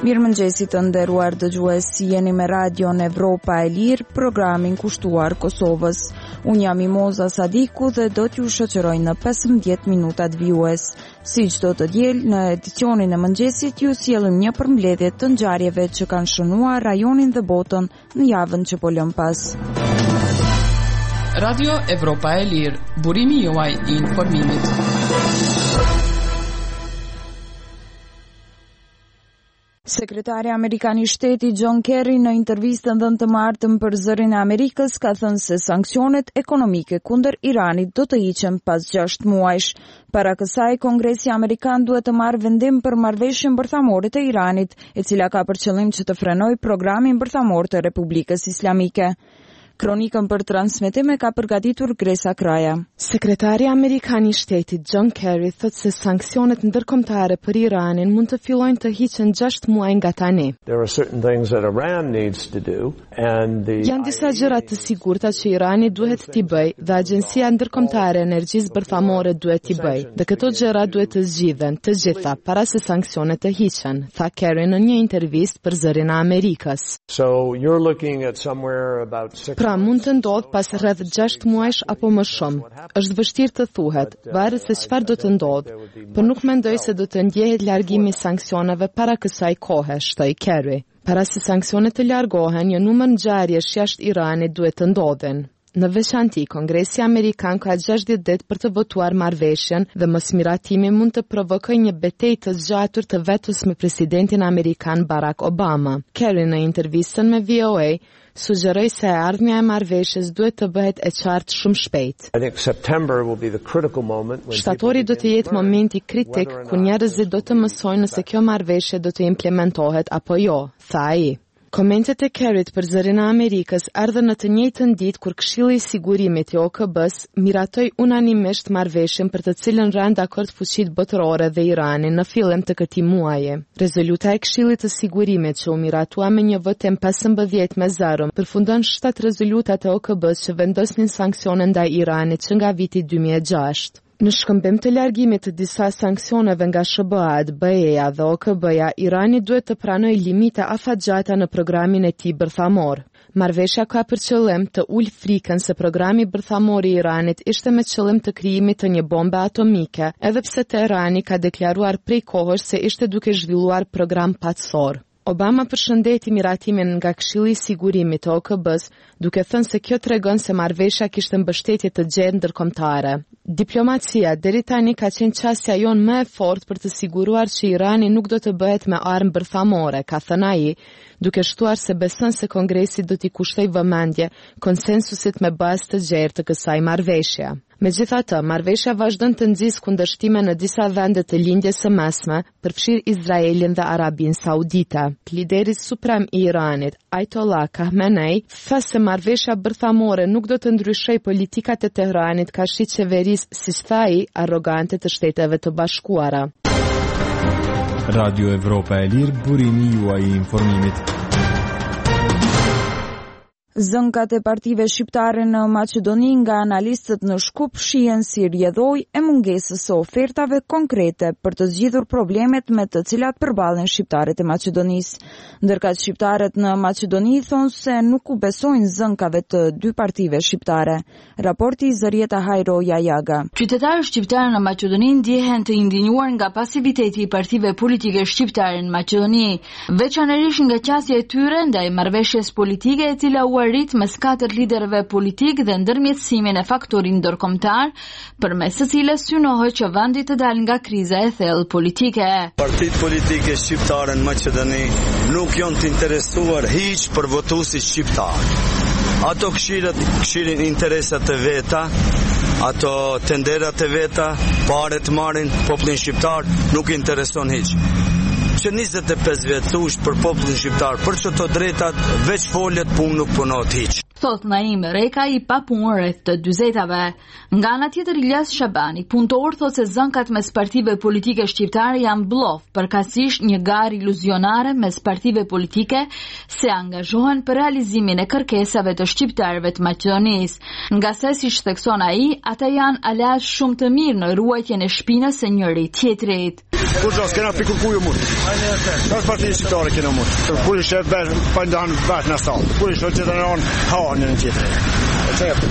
Mirëmëngjesi të nderuar dëgjues, jeni me Radion Evropa e Lirë, programin kushtuar Kosovës. Unë jam Mimoza Sadiku dhe do t'ju shoqëroj në 15 minutat vijues. Si çdo të diel, në edicionin e mëngjesit ju sjellim një përmbledhje të ngjarjeve që kanë shënuar rajonin dhe botën në javën që po lëm pas. Radio Evropa e Lirë, burimi juaj I informimit. Sekretari Amerikan I Shtetit John Kerry në intervistën dhënë të martën për Zërin e Amerikës ka thënë se sanksionet ekonomike kundër Iranit do të hiqen pas 6 muajsh. Para kësaj, Kongresi Amerikan duhet të marrë vendim për marrëveshjen bërthamore të Iranit, e cila ka për qëllim që të frenojë programin bërthamor të Republikës Islamike. Kronikën për transmetime ka përgatitur Gresa Kraja. Sekretari Amerikan I Shtetit John Kerry thotë se sanksionet ndërkombëtare për Iranin mund të fillojnë të hiqen 6 muaj nga tani. Janë disa gjëra të sigurta që Irani duhet t'i bëjë dhe Agjencia Ndërkombëtare e Energjisë Bërthamore duhet t'i bëjë. Dhe këto gjëra duhet të zgjidhen të gjitha para se sanksionet të hiqen, tha Kerry në një intervistë për Zërin e Amerikës. Pra mund të ndodh pas rreth 6 muajsh apo më shumë. Është vështirë të thuhet, varet se çfarë do të ndodh, por nuk mendoj se do të ndjehet largimi I sanksioneve para kësaj kohe, shtoi Kerry. Para se sanksionet të largohen, një numër ngjarjesh jashtë Iranit duhet të ndodhin. Në veçanti, Kongresi Amerikan ka 60 ditë për të votuar marrëveshjen dhe mosmiratimi mund të provokojë një betejë të zgjatur të vetes me presidentin amerikan Barack Obama. Kerry në intervistën me VOA sugjeroi se ardhmja e marrëveshjes duhet të bëhet e qartë shumë shpejt. Shtatori do të jetë momenti kritik ku njerëzit do të mësojnë nëse kjo marrëveshje do të implementohet apo jo, tha ai. Komentet e Kerryt për Zërin e Amerikës ardhen në të njëjtën ditë kur Këshilli I Sigurimit I OKB-s miratoi unanimisht marrëveshjen për të cilën ranë dakord fuqitë botërore dhe Irani në fillim të këtij muaji. Rezoluta e Këshillit të Sigurimit që u miratua me një votim 15 me 0 përfundon 7 rezolutat e OKB-s që vendosnin sanksione ndaj Iranit që nga viti 2006. Në shkëmbim të largimit të disa sanksioneve nga SBA-t, BE-ja dhe OKB-ja, Irani duhet të pranojë limite afatgjata në programin e tij bërthamor. Marrëveshja ka për qëllim të ulë frikën se programi bërthamor I Iranit ishte me qëllim të krijimit të një bombe atomike, edhe pse Teherani ka deklaruar prej kohësh se ishte duke zhvilluar program paqësor. Obama përshëndeti miratimin nga Këshilli I Sigurimit të OKB-s, duke thënë se kjo tregon se marrëveshja kishte mbështetje të gjerë ndërkombëtare. Diplomacia deri tani ka qenë çësia jonë më e fortë për të siguruar që Irani nuk do të bëhet me armë bërthamore, ka thënë ai, duke shtuar se beson se Kongresi do t'i kushtojë vëmendje konsensusit me bazë të gjerë të kësaj marrëveshje. Megjithatë, marrëveshja vazhdon të nxjisë kundërshtime në disa vende të lindjes së mesme, përfshirë Izraelin dhe Arabinë Saudite. Lideri suprem I Iranit, Ayatollah Khamenei, tha se marrëveshja bërthamore nuk do të ndryshojë politikat e Teheranit ka shit qeverisë, siç tha ai, arrogante të Shteteve të Bashkuara. Radio Evropa e Lirë, burimi juaj I informimit. Zënkat e partive shqiptare në Maqedoni nga analistët në Shkup shihen si rrjedhoj e mungesës së ofertave konkrete për të zgjidhur problemet me të cilat përballen shqiptarët e Maqedonisë. Ndërkëtë shqiptarët në Maqedoni thonë se nuk u besojnë zënkave të dy partive shqiptare. Raporti Zërieta Hajro Jajaga. Qytetarët shqiptarë në Maqedoni ndjehen të indinjuar nga pasiviteti I partive politike shqiptare në Maqedoni, veçanërisht nga qasja e tyre ndaj marrëveshjes politike e cila u arrit mes 4 liderëve politik dhe ndërmjetësimin e faktorit ndërkombëtar, përmes së cilës synohet që vendi të dalë nga kriza e thellë politike. Partitë politike shqiptare në Maqedoni nuk janë të interesuar hiç për votuesit shqiptar. Ato këshirin interesat të veta, ato tenderat të veta, pare të marrin popullin shqiptar nuk intereson hiç. Që 25 vjet thush për popullin shqiptar, për çdo drejtat veç folet punë nuk punohet hiç. thot Naim Reka i papunë rreth të 40-tave. Nga ana tjetër Ilyas Shabani, punëtor, thot se zënkat mes partive politike shqiptare janë bllov, përkatësisht një garë iluzionare mes partive politike se angazhohen për realizimin e kërkesave të shqiptarëve të Maqedonisë. Nga se, siç thekson ai, ata janë aleat shumë të mirë në ruajtjen e shpinës së njëri tjetrit. Kurrë s'kena pikur ku ju mund. Ka parti shqiptare kena mund. Kur ishte pa ndan bash na sot. Kur ishte që të ron hanë në tjetër. Çfarë?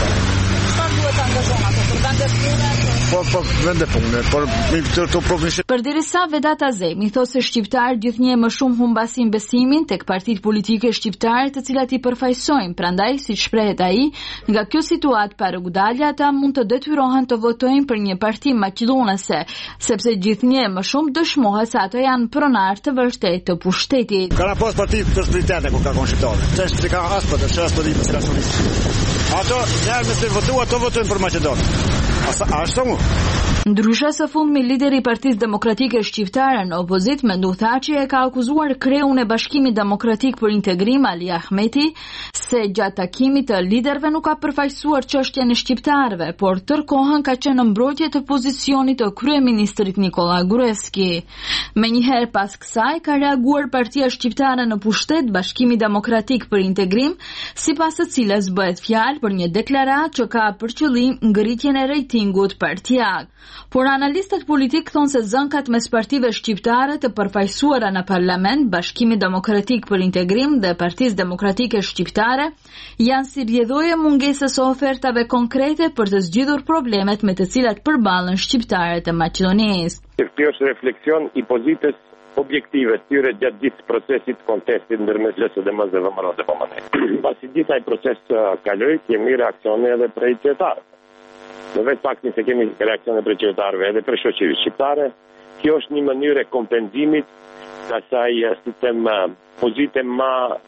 Çfarë duhet të angazhohen ato për vende punë? Po vende punë, por të profesionistë. Përderisa Vedat Azemi thotë se shqiptarët gjithnjë më shumë humbasin besimin tek partitë politike shqiptare, të cilat i përfaqësojnë. Prandaj, siç shprehet ai, nga kjo situatë pa rrugdalje ata mund të detyrohen të votojnë për një parti maqedonese, sepse gjithnjë më shumë dëshmohet se ato janë pronar të vërtetë të pushtetit. Kanë pas parti të spritante kur ka qenë shqiptar. Çfarë ka aspa të shas po di pse rasoni. Ato njerëz që votuan, ato votojnë për Maqedonë. Ashtu mu? Ndryshe së fundmi, lideri i Partisë Demokratike Shqiptare në opozit, Mendu Thaçi, e ka akuzuar kreun e Bashkimit Demokratik për Integrim, Ali Ahmeti, se gjatë takimit të liderëve nuk ka përfaqësuar çështjen e shqiptarëve, por tërkohën ka qenë në mbrojtje të pozicionit të kryeministrit Nikola Gruevski. Menjëherë pas kësaj ka reaguar Partia Shqiptare në pushtet, Bashkimi Demokratik për Integrim, sipas së cilës bëhet fjalë për një deklaratë që ka për qëllim ngritjen e rejtingut partijak. Por analistët politik thonë se zënkat mes partive shqiptare të përfaqësuara në parlament, Bashkimi Demokratik për Integrim dhe Partisë Demokratike Shqiptare janë si rrjedhoje mungesës së ofertave konkrete për të zgjidhur problemet me të cilat përballen shqiptarët e Maqedonisë. Kjo është refleksion i pozitës objektive të tyre gjatë gjithë procesit kontestit ndërmes LSD dhe VMRO dhe PMN. Pasi gjithaj proces kaloi, kemi reakcione edhe prej qytetarëve. Në vetë faktin se kemi reakcione prej qytetarëve edhe prej shoqërisë shqiptare, kjo është një mënyrë e kompenzimit të asaj pozite më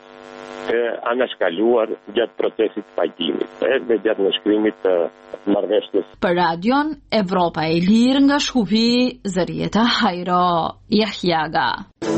anashkaluar gjatë procesit pajtimit dhe gjatë nënshkrimit të marrëveshjes. Për Radion Evropa e Lirë nga Shkupi, Zërieta Hajro, Jahjaga.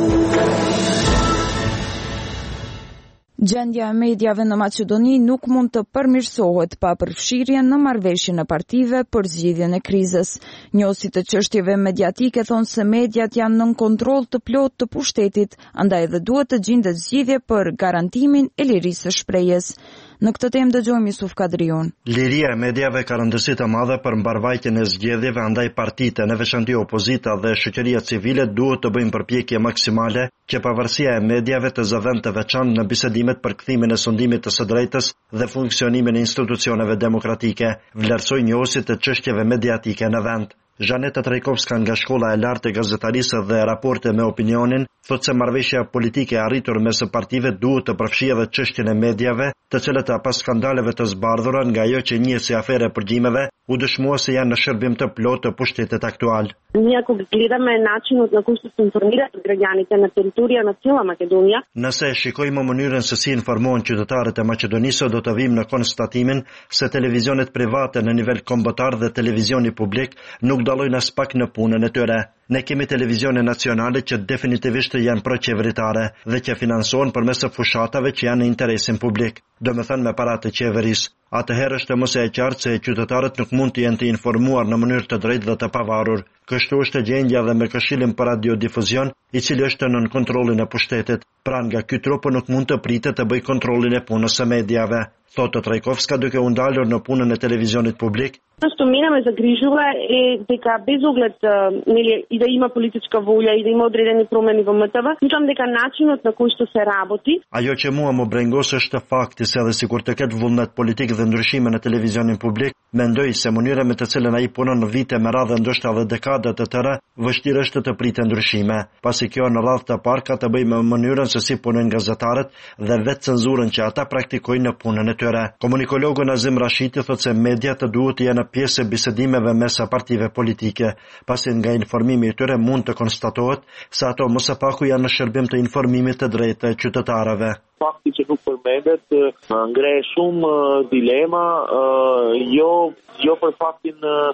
Gjendja e mediave në Maqedoni nuk mund të përmirësohet pa përfshirjen në marrëveshjen e partive për zgjidhjen e krizës. Njësi të çështjeve mediatike thonë se mediat janë nën kontroll të plotë të pushtetit, andaj edhe duhet të gjendet zgjidhje për garantimin e lirisë së shprehjes. Në këtë temë dëgjojmë Yusuf Kadriun. Liria e mediave ka rëndësi të madhe për mbarvajtjen e zgjedhjeve, andaj partitë, në veçanti opozita dhe shoqëria civile duhet të bëjnë përpjekje maksimale që pavarësia e mediave të zëvendë të veçantë në bisedimet për kthimin e sundimit të së drejtës dhe funksionimin e institucioneve demokratike, vlerësoi njësi të çështjeve mediatike në vend. Zhaneta Trajkovska nga Shkolla e Lartë e Gazetarisë dhe raporte me opinionin thotë se marrëveshja politike e arritur mes partive duhet të përfshijë edhe çështjen e mediave, të cilët pas skandaleve të zbardhura nga ajo që njihet si afere përgjimeve, u dëshmua se janë në shërbim të plotë të pushtetit aktual. Ние ако гледаме начинот на кој што се информираат граѓаните на територија на цела Македонија. Nëse shikojmë mënyrën se si informohen qytetarët e Maqedonisë, do të vijmë në konstatimin se televizionet private në nivel kombëtar dhe televizioni publik nuk dallojnë as pak në punën e tyre. Ne kemi televizione nacionale që definitivisht janë pro-qeveritare dhe që finansohen përmes fushatave që janë në interesin publik, domethënë me paratë të qeverisë. Atëherë është mos e qartë se qytetarët nuk mund të jenë të informuar në mënyrë të drejtë dhe të pavarur. Kështu është gjendja dhe me Këshillin për radiodifuzion, i cili është nën kontrollin e pushtetit. Pra nga ky trup nuk mund të pritet të bëj kontrollin e punës së mediave, thotë Trajkovska duke u ndalur në punën e televizionit publik. Што мене ме загрижува е дека без оглед и да има политичка волја и да има одредени промени во МТВ, мислам дека начинот на кој што се работи. Ajo që mua më brengos është fakti se edhe sikur të ketë vullnet politik dhe ndryshime në televizionin publik, mendoj se mënyra me të cilën ai punon në vite me radhë ndoshta edhe dekada të tëra, vështirë është të pritet ndryshime, pasi kjo në radhë të parë ka të bëjë me mënyrën se si punojnë gazetarët dhe vetë cenzurën që ata praktikojnë në punën e tyre. Komunikologu Nazim Rashiti thotë se mediat duhet të jenë pjesë e bisedimeve mes partive politike, pasi nga informimi i tyre mund të konstatohet se ato më së paku janë në shërbim të informimit të drejtë të qytetarëve. Fakti që nuk përmendet ngre shumë dilema, jo për faktin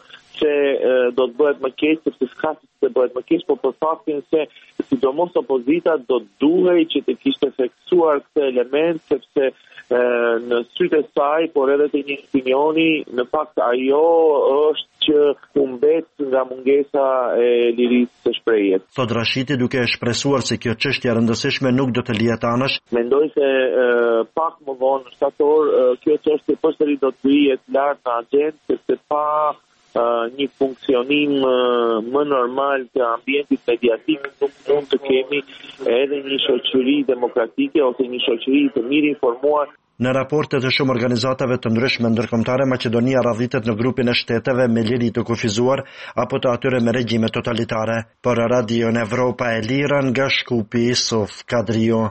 që do të bëhet më keq, sepse s'ka se të bëhet më keq, por për faktin se sidomos opozita do duhej që të kishte theksuar këtë element, sepse në sytë e saj, por edhe të një opinioni, në fakt ajo është që humbet nga mungesa e lirisë së shprehjes. Thot Rashiti duke shpresuar se kjo çështje e rëndësishme nuk do të lihet anësh. Mendoj se pak më vonë në shtator kjo çështje përsëri do të vihet lart në agjendë, sepse pa një funksionim më normal të ambientit mediatik nuk mund të kemi edhe një shoqëri demokratike ose një shoqëri të mirë informuar. Në raporte të shumë organizatave të ndryshme ndërkombëtare, Maqedonia radhitet në grupin e shteteve me liri të kufizuar apo të atyre me regjime totalitare. Për Radion Evropa e Lira nga Shkupi, Sof Kadrio.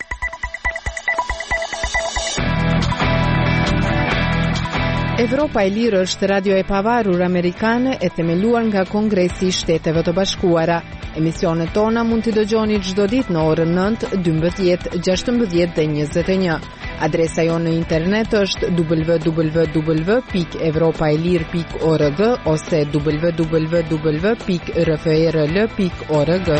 Evropa e Lirë është radio e pavarur amerikane e themeluar nga Kongresi i Shteteve të Bashkuara. Emisionet tona mund t'i dëgjoni çdo ditë në orën 9, 12, 16 dhe 21. Adresa jonë në internet është www.evropaelir.org ose www.rfrl.org.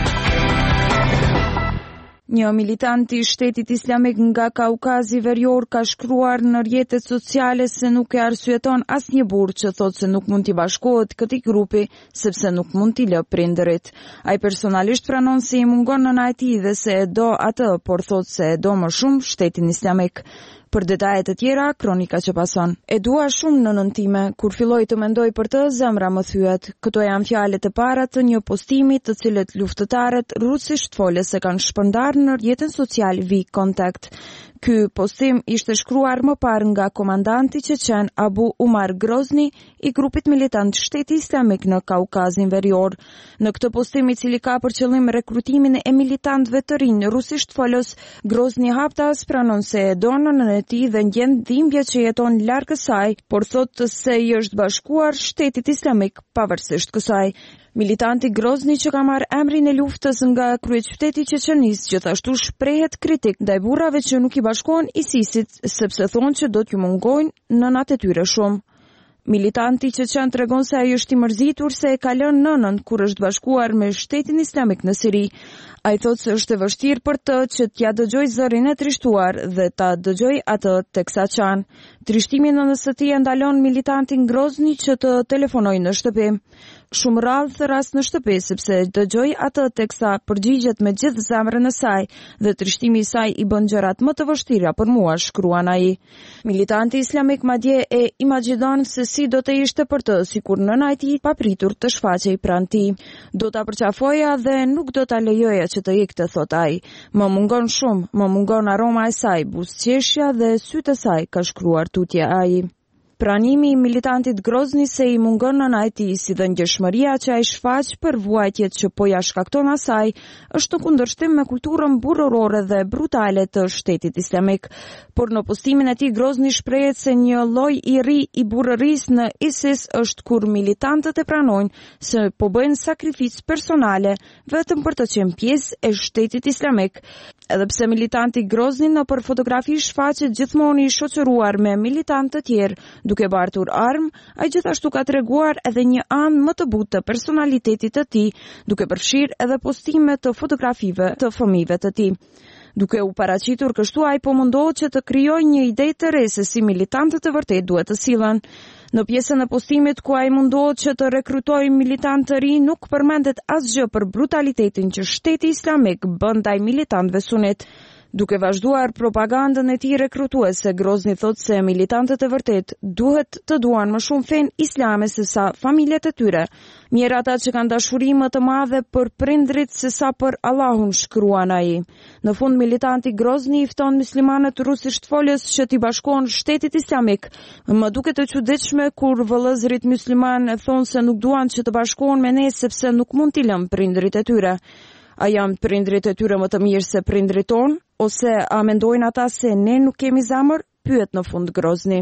Një militant i Shtetit Islamik nga Kaukazi Verior ka shkruar në rrjetet sociale se nuk e arsyeton asnjë burr që thotë se nuk mund t'i bashkohet këtij grupi sepse nuk mund t'i lë prindërit. Ai personalisht pranon se i mungon nëna e tij dhe se e do atë, por thotë se e do më shumë Shtetin Islamik. Për detajet e tjera, kronika që pason. E dua shumë nënën time, kur filloj të mendoj për të, zemra më thyet. Këto janë fjalët e para të një postimi të cilët luftëtarët rusisht folës e kanë shpërndar në rrjetin social VKontakte. Ky postim ishte shkruar më parë nga komandanti çeçen Abu Umar Grozni i grupit militant Shteti Islamik në Kaukazin Verior. Në këtë postim, i cili ka për qëllim rekrutimin e militantëve të rinj rusisht folës, Grozni haptas pranon se e do nënën e tij dhe ndjen dhimbje që jeton larg kësaj, por thotë se i është bashkuar Shtetit Islamik pavarësisht kësaj. Militanti Grozni që ka marrë emrin e luftës nga kryeqyteti i Çeçenisë gjithashtu shprehet kritik ndaj burrave që nuk i bashkohen ISIS-it sepse thonë që do t'ju mungojnë nënat e tyre shumë. Militanti çeçen tregon se ai është i mërzitur se e ka lënë nënën kur është bashkuar me Shtetin Islamik në Siri. Ai thotë se është e vështirë për të që t'ja dëgjoj zërin e trishtuar dhe ta dëgjoj atë teksa qan. Trishtimi në nënës së tij e ndalon militantin Grozni që të telefonojë në shtëpi. Shumë rrallë thëras në shtëpi sepse dëgjoj atë teksa përgjigjet me gjithë zemrën e saj dhe trishtimi i saj i bën gjërat më të vështira për mua, shkruan ai. Militanti islamik madje e imagjidon se si do të ishte për të, sikur nëna e tij papritur të shfaqej pranë tij. Do ta përqafoja dhe nuk do ta lejoja që të ikte, thot ai. Më mungon shumë, më mungon aroma e saj, buzëqeshja dhe sytë e saj, ka shkruar tutje ai. Pranimi i militantit Grozni se i mungon nëna e tij si dhe ngjeshmëria që ai shfaq për vuajtjet që po ja shkakton asaj është në kundërshtim me kulturën burrorore dhe brutale të Shtetit Islamik. Por në postimin e tij Grozni shprehet se një lloj i ri i burrërisë në ISIS është kur militantët e pranojnë se po bëjnë sakrificë personale vetëm për të qenë pjesë e Shtetit Islamik. Edhe pse militanti Grozni në për fotografi shfaqet gjithmonë i shoqëruar me militantë të tjerë, duke bartur armë, ai gjithashtu ka treguar edhe një anë më të butë të personalitetit të tij, duke përfshirë edhe postime të fotografive të fëmijëve të tij. Duke u paraqitur kështu, ai po mundohet që të krijojë një ide të re se si militantët e vërtet duhet të sillen. Në pjesën e postimit ku ai mundohet që të rekrutojë militantë të rinj, nuk përmendet asgjë për brutalitetin që Shteti Islamik bën ndaj militantëve sunet. Duke vazhduar propagandën e tij rekrutuese, Grozni thotë se militantët e vërtet duhet të duan më shumë fen islame se sa familjet e tyre. Mirë ata që kanë dashuri më të madhe për prindrit se sa për Allahun, shkruan ai. Në fund, militanti Grozni i fton muslimanët rusisht folës që t'i bashkohen Shtetit Islamik. Më duket e çuditshme kur vëllezërit musliman thonë se nuk duan që të bashkohen me ne sepse nuk mund t'i lëm prindrit e tyre. A janë prindrit e tyre më të mirë se prindrit tonë? Ose a mendojnë ata se ne nuk kemi zemër? Pyet në fund Grozni.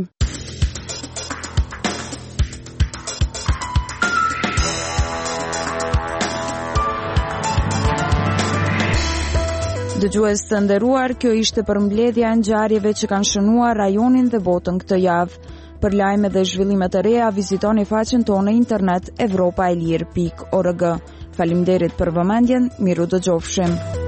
Dëgjues të nderuar, kjo ishte përmbledhja e ngjarjeve që kanë shënuar rajonin dhe botën këtë javë. Për lajme dhe zhvillime të reja, vizitoni faqen tonë internet evropaelir.org. Faleminderit për vëmendjen, miru dëgjofshim.